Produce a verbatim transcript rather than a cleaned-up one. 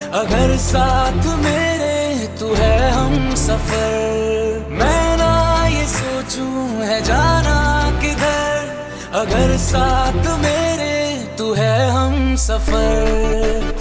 अगर साथ मेरे तू है हम सफर, मैं ना ये सोचूं है जाना किधर। अगर साथ मेरे तू है हम सफर।